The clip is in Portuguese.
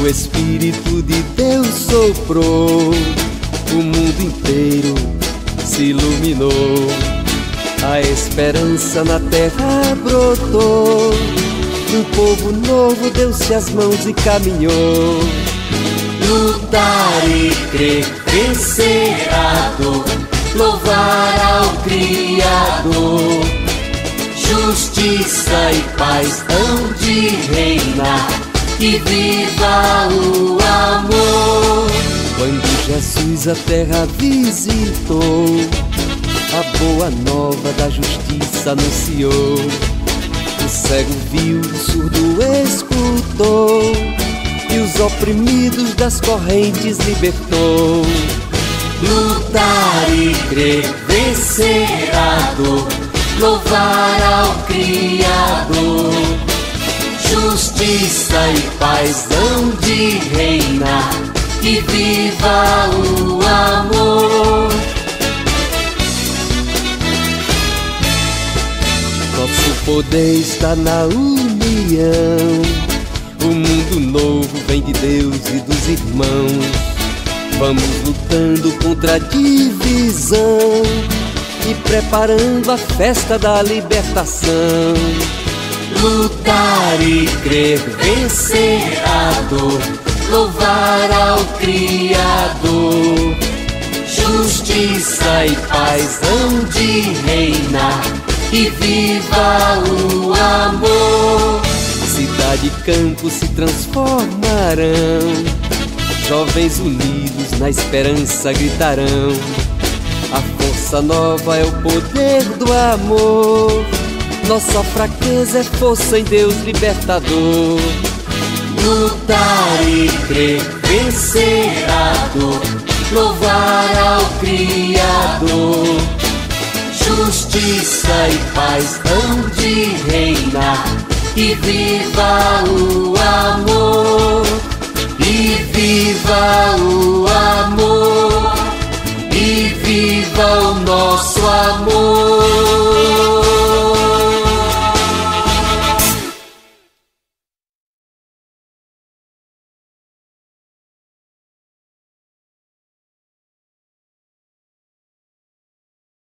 Espírito de Deus soprou, o mundo inteiro se iluminou, a esperança na terra brotou, um povo novo deu-se as mãos e caminhou. Lutar e crer, vencer a dor, louvar ao Criador. Justiça e paz hão de reinar, e viva o amor. Quando Jesus a terra visitou, a boa nova da justiça anunciou. O cego viu, o surdo escutou, e os oprimidos das correntes libertou. Lutar e crer, vencer a dor, louvar ao Criador. Justiça e paz hão de reinar, e viva o amor. Nosso poder está na união, o mundo novo vem de Deus e dos irmãos. Vamos lutando contra a divisão e preparando a festa da libertação. Lutar e crer, vencer a dor, louvar ao Criador. Justiça e paz hão de reinar, e viva o amor. Cidade e campo se transformarão, jovens unidos na esperança gritarão. A força nova é o poder do amor, nossa fraqueza é força em Deus libertador. Lutar e crer, vencer a dor, louvar ao Criador. Justiça e paz hão de reinar, e viva o amor. E viva o amor, e viva o nosso amor.